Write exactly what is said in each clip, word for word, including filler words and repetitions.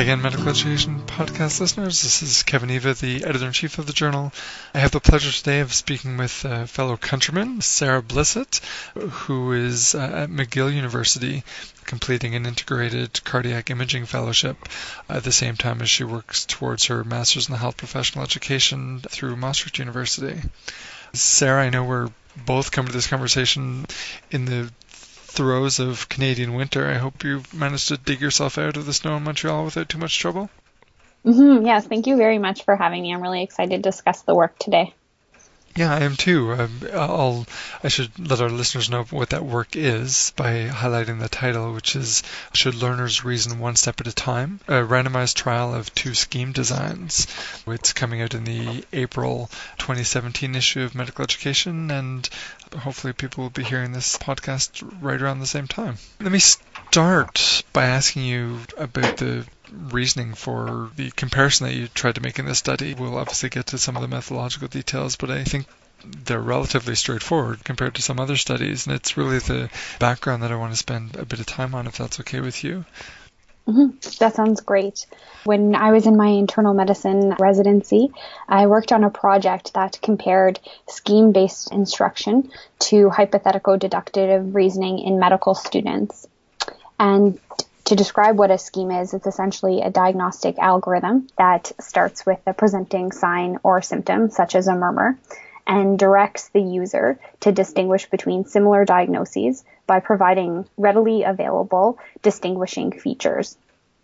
again, Medical Education Podcast listeners. This is Kevin Eva, the Editor-in-Chief of the journal. I have the pleasure today of speaking with a fellow countryman, Sarah Blissett, who is uh, at McGill University completing an integrated cardiac imaging fellowship at the same time as she works towards her Master's in Health Professional Education through Maastricht University. Sarah, I know we're both coming to this conversation in the throes of Canadian winter. I hope you've managed to dig yourself out of the snow in Montreal without too much trouble. Mm-hmm. Yes, thank you very much for having me. I'm really excited to discuss the work today. Yeah, I am too. Um, I'll, I should let our listeners know what that work is by highlighting the title, which is Should Learners Reason One Step at a Time? A randomized trial of two scheme designs. It's coming out in the April twenty seventeen issue of Medical Education, and hopefully people will be hearing this podcast right around the same time. Let me start by asking you about the reasoning for the comparison that you tried to make in this study. We'll obviously get to some of the methodological details, but I think they're relatively straightforward compared to some other studies, and it's really the background that I want to spend a bit of time on, if that's okay with you. Mm-hmm. That sounds great. When I was in my internal medicine residency, I worked on a project that compared scheme-based instruction to hypothetical deductive reasoning in medical students. And to describe what a scheme is, it's essentially a diagnostic algorithm that starts with a presenting sign or symptom, such as a murmur, and directs the user to distinguish between similar diagnoses by providing readily available distinguishing features.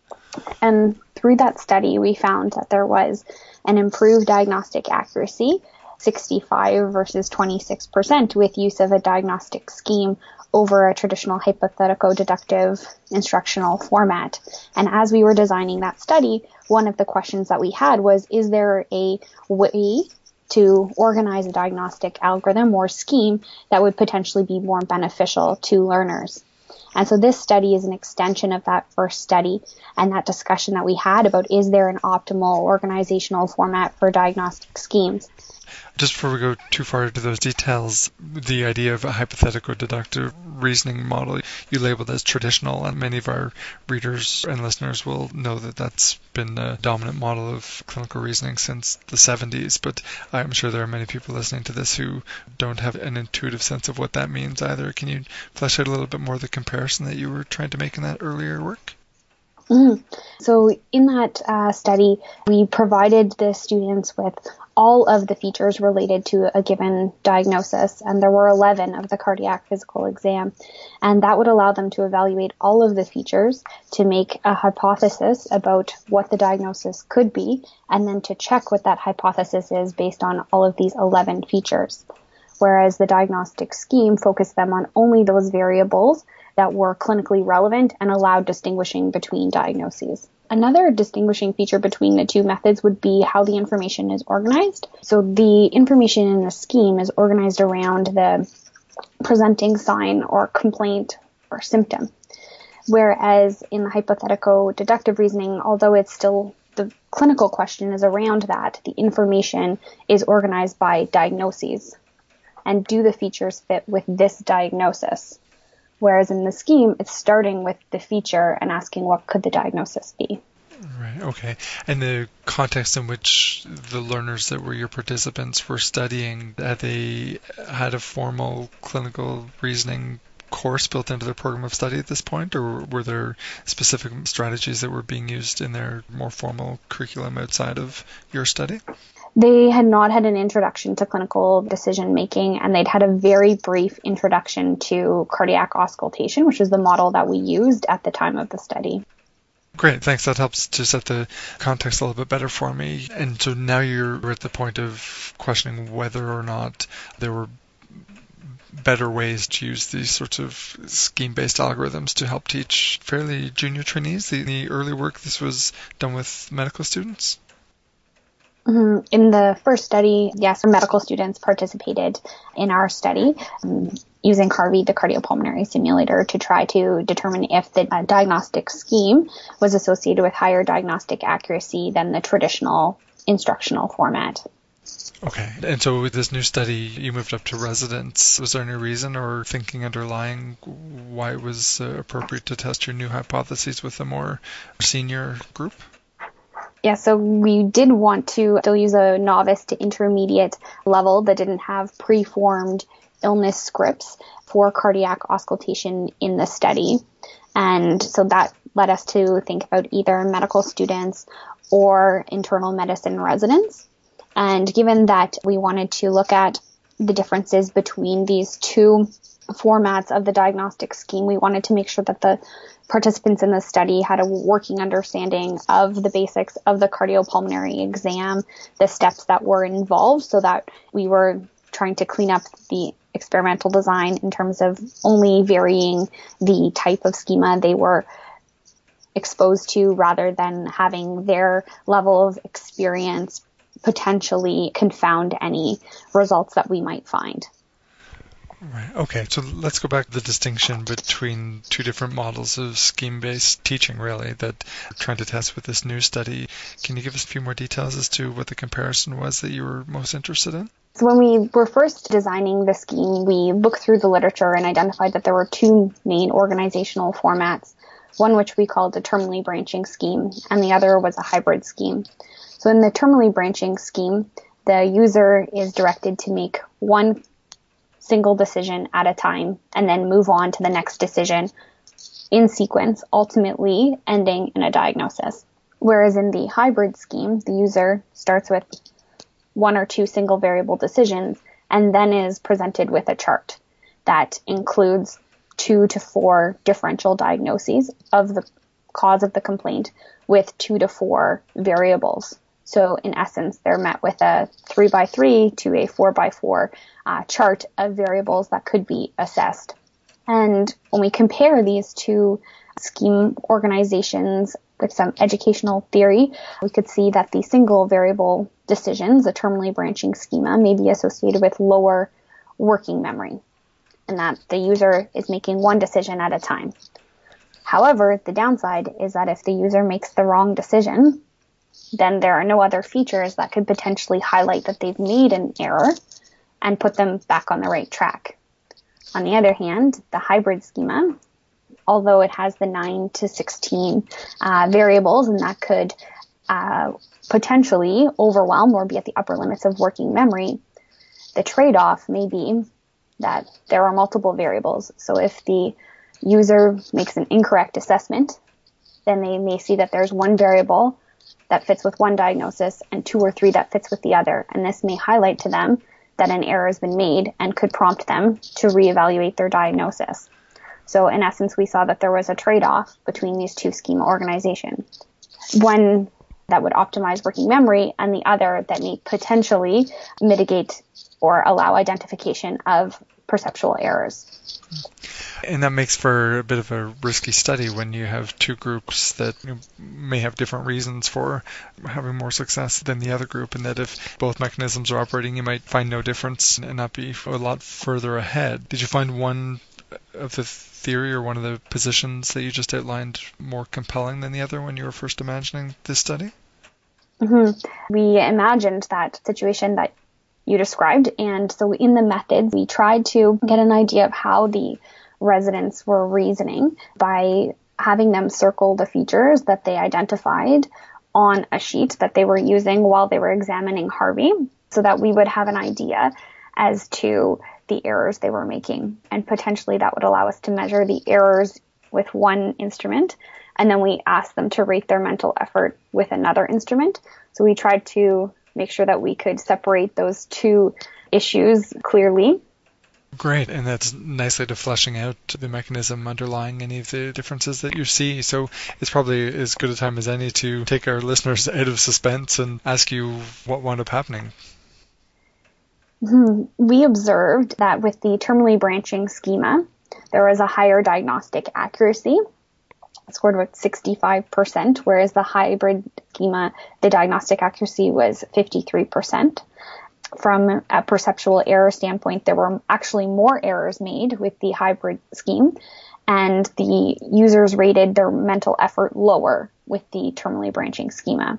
And through that study, we found that there was an improved diagnostic accuracy, sixty-five versus twenty-six percent, with use of a diagnostic scheme over a traditional hypothetical deductive instructional format. And as we were designing that study, one of the questions that we had was, is there a way to organize a diagnostic algorithm or scheme that would potentially be more beneficial to learners? And so this study is an extension of that first study and that discussion that we had about, is there an optimal organizational format for diagnostic schemes? Just before we go too far into those details, the idea of a hypothetical deductive reasoning model you labeled as traditional, and many of our readers and listeners will know that that's been the dominant model of clinical reasoning since the seventies, but I'm sure there are many people listening to this who don't have an intuitive sense of what that means either. Can you flesh out a little bit more the comparison that you were trying to make in that earlier work? Mm-hmm. So in that uh, study, we provided the students with all of the features related to a given diagnosis, and there were eleven of the cardiac physical exam, and that would allow them to evaluate all of the features to make a hypothesis about what the diagnosis could be, and then to check what that hypothesis is based on all of these eleven features. Whereas the diagnostic scheme focused them on only those variables that were clinically relevant and allowed distinguishing between diagnoses. Another distinguishing feature between the two methods would be how the information is organized. So the information in the scheme is organized around the presenting sign or complaint or symptom. Whereas in the hypothetical deductive reasoning, although it's still the clinical question is around that, the information is organized by diagnoses. And do the features fit with this diagnosis? Whereas in the scheme, it's starting with the feature and asking what could the diagnosis be. Right, okay. And the context in which the learners that were your participants were studying, had they had a formal clinical reasoning course built into their program of study at this point, or were there specific strategies that were being used in their more formal curriculum outside of your study? They had not had an introduction to clinical decision making, and they'd had a very brief introduction to cardiac auscultation, which is the model that we used at the time of the study. Great, thanks. That helps to set the context a little bit better for me. And so now you're at the point of questioning whether or not there were better ways to use these sorts of scheme-based algorithms to help teach fairly junior trainees. The, the early work, this was done with medical students? Mm-hmm. In the first study, yes, medical students participated in our study um, using CARVI, the cardiopulmonary simulator, to try to determine if the uh, diagnostic scheme was associated with higher diagnostic accuracy than the traditional instructional format. Okay. And so with this new study, you moved up to residence. Was there any reason or thinking underlying why it was uh, appropriate to test your new hypotheses with a more senior group? Yeah, so we did want to still use a novice to intermediate level that didn't have preformed illness scripts for cardiac auscultation in the study. And so that led us to think about either medical students or internal medicine residents. And given that we wanted to look at the differences between these two formats of the diagnostic scheme, we wanted to make sure that the participants in the study had a working understanding of the basics of the cardiopulmonary exam, the steps that were involved, so that we were trying to clean up the experimental design in terms of only varying the type of schema they were exposed to rather than having their level of experience potentially confound any results that we might find. Right. Okay. So let's go back to the distinction between two different models of scheme-based teaching, really, that we're trying to test with this new study. Can you give us a few more details as to what the comparison was that you were most interested in? So when we were first designing the scheme, we looked through the literature and identified that there were two main organizational formats, one which we called a terminally branching scheme, and the other was a hybrid scheme. So in the terminally branching scheme, the user is directed to make one single decision at a time and then move on to the next decision in sequence, ultimately ending in a diagnosis. Whereas in the hybrid scheme, the user starts with one or two single variable decisions and then is presented with a chart that includes two to four differential diagnoses of the cause of the complaint with two to four variables. So in essence, they're met with a three by three to a four by four uh, chart of variables that could be assessed. And when we compare these two scheme organizations with some educational theory, we could see that the single variable decisions, a terminally branching schema, may be associated with lower working memory, and that the user is making one decision at a time. However, the downside is that if the user makes the wrong decision, then there are no other features that could potentially highlight that they've made an error and put them back on the right track. On the other hand, the hybrid schema, although it has the nine to sixteen uh, variables, and that could uh, potentially overwhelm or be at the upper limits of working memory, the trade-off may be that there are multiple variables. So if the user makes an incorrect assessment, then they may see that there's one variable that fits with one diagnosis and two or three that fits with the other. And this may highlight to them that an error has been made and could prompt them to reevaluate their diagnosis. So in essence, we saw that there was a trade-off between these two schema organizations. One that would optimize working memory and the other that may potentially mitigate or allow identification of perceptual errors. And that makes for a bit of a risky study when you have two groups that may have different reasons for having more success than the other group, and that if both mechanisms are operating, you might find no difference and not be a lot further ahead. Did you find one of the theory or one of the positions that you just outlined more compelling than the other when you were first imagining this study? Mm-hmm. We imagined that situation that you described, and so in the methods, we tried to get an idea of how the residents were reasoning by having them circle the features that they identified on a sheet that they were using while they were examining Harvey, so that we would have an idea as to the errors they were making. And potentially that would allow us to measure the errors with one instrument, and then we asked them to rate their mental effort with another instrument. So we tried to make sure that we could separate those two issues clearly. Great, and that's nicely to fleshing out the mechanism underlying any of the differences that you see. So it's probably as good a time as any to take our listeners out of suspense and ask you what wound up happening. Mm-hmm. We observed that with the terminally branching schema, there was a higher diagnostic accuracy. It scored about sixty-five percent, whereas the hybrid schema, the diagnostic accuracy was fifty-three percent. From a perceptual error standpoint, there were actually more errors made with the hybrid scheme, and the users rated their mental effort lower with the terminally branching schema.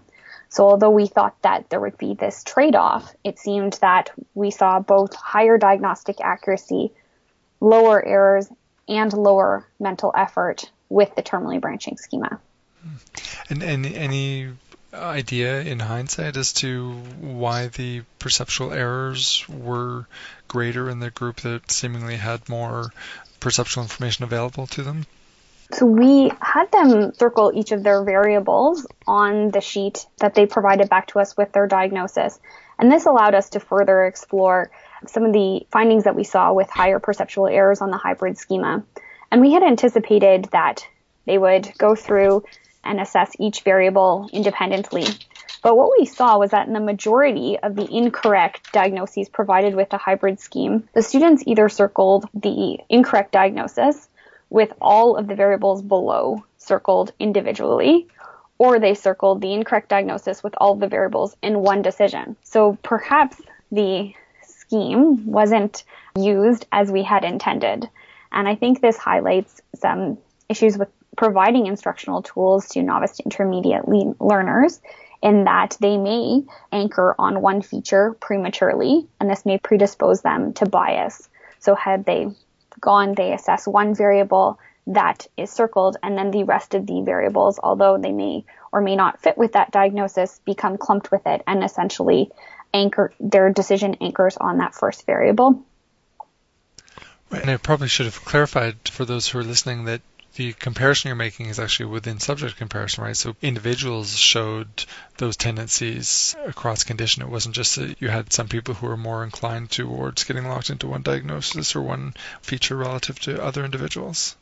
So although we thought that there would be this trade-off, it seemed that we saw both higher diagnostic accuracy, lower errors, and lower mental effort with the terminally branching schema. And, and any idea in hindsight as to why the perceptual errors were greater in the group that seemingly had more perceptual information available to them? So we had them circle each of their variables on the sheet that they provided back to us with their diagnosis. And this allowed us to further explore some of the findings that we saw with higher perceptual errors on the hybrid schema. And we had anticipated that they would go through and assess each variable independently. But what we saw was that in the majority of the incorrect diagnoses provided with the hybrid scheme, the students either circled the incorrect diagnosis with all of the variables below circled individually, or they circled the incorrect diagnosis with all of the variables in one decision. So perhaps the scheme wasn't used as we had intended. And I think this highlights some issues with providing instructional tools to novice to intermediate le- learners in that they may anchor on one feature prematurely, and this may predispose them to bias. So had they gone, they assess one variable that is circled, and then the rest of the variables, although they may or may not fit with that diagnosis, become clumped with it and essentially anchor their decision anchors on that first variable. Right. And I probably should have clarified for those who are listening that the comparison you're making is actually within subject comparison, right? So individuals showed those tendencies across condition. It wasn't just that you had some people who were more inclined towards getting locked into one diagnosis or one feature relative to other individuals.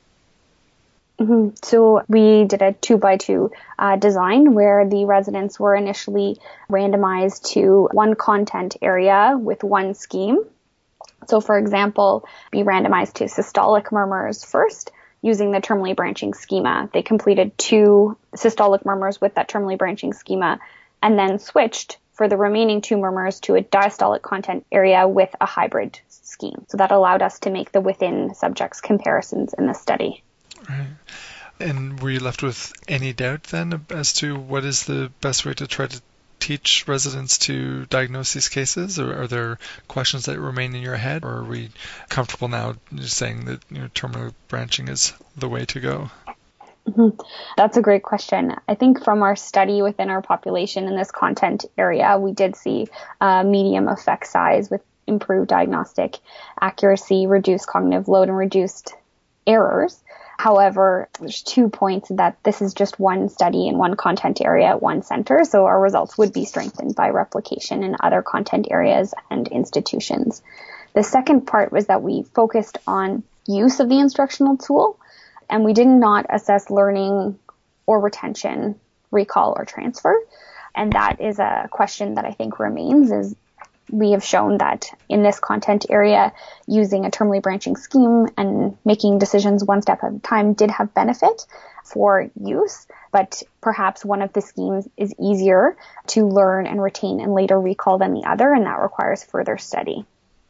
Mm-hmm. So we did a two by two uh, design where the residents were initially randomized to one content area with one scheme. So for example, we randomized to systolic murmurs first, using the terminally branching schema. They completed two systolic murmurs with that terminally branching schema and then switched for the remaining two murmurs to a diastolic content area with a hybrid scheme. So that allowed us to make the within subjects comparisons in the study. Right. And were you left with any doubt then as to what is the best way to try to teach residents to diagnose these cases, or are there questions that remain in your head, or are we comfortable now just saying that, you know, terminal branching is the way to go? Mm-hmm. That's a great question. I think from our study within our population in this content area, we did see a medium effect size with improved diagnostic accuracy, reduced cognitive load, and reduced errors. However, there's two points that this is just one study in one content area at one center, so our results would be strengthened by replication in other content areas and institutions. The second part was that we focused on use of the instructional tool, and we did not assess learning or retention, recall, or transfer. And that is a question that I think remains, is we have shown that in this content area, using a terminally branching scheme and making decisions one step at a time did have benefit for use, but perhaps one of the schemes is easier to learn and retain and later recall than the other, and that requires further study.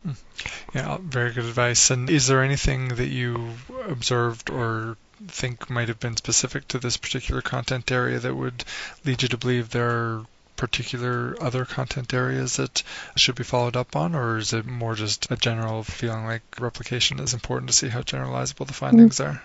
Yeah, very good advice. And is there anything that you observed or think might have been specific to this particular content area that would lead you to believe there are particular other content areas that should be followed up on, or is it more just a general feeling like replication is important to see how generalizable the findings mm-hmm. are?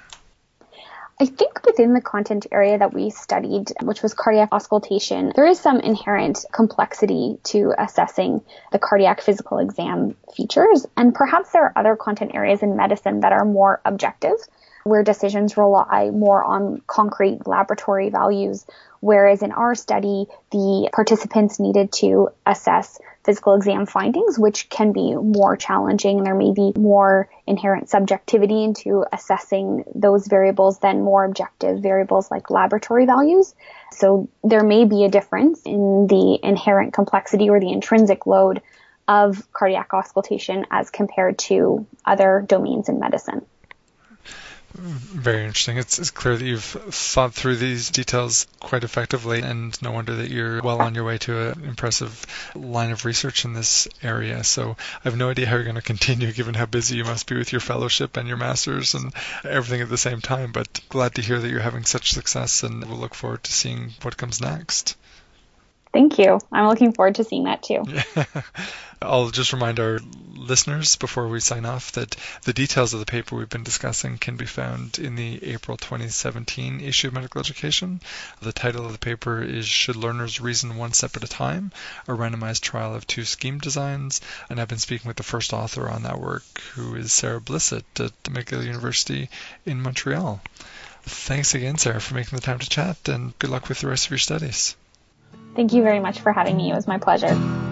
I think within the content area that we studied, which was cardiac auscultation, there is some inherent complexity to assessing the cardiac physical exam features, and perhaps there are other content areas in medicine that are more objective, where decisions rely more on concrete laboratory values, whereas in our study, the participants needed to assess physical exam findings, which can be more challenging, and there may be more inherent subjectivity into assessing those variables than more objective variables like laboratory values. So there may be a difference in the inherent complexity or the intrinsic load of cardiac auscultation as compared to other domains in medicine. Very interesting. It's, it's clear that you've thought through these details quite effectively, and no wonder that you're well on your way to an impressive line of research in this area. So I have no idea how you're going to continue, given how busy you must be with your fellowship and your master's and everything at the same time, but glad to hear that you're having such success, and we'll look forward to seeing what comes next. Thank you. I'm looking forward to seeing that too. I'll just remind our listeners before we sign off that the details of the paper we've been discussing can be found in the April twenty seventeen issue of Medical Education. The title of the paper is Should Learners Reason One Step at a Time? A Randomized Trial of Two Scheme Designs. And I've been speaking with the first author on that work, who is Sarah Blissett at McGill University in Montreal. Thanks again, Sarah, for making the time to chat, and good luck with the rest of your studies. Thank you very much for having me. It was my pleasure.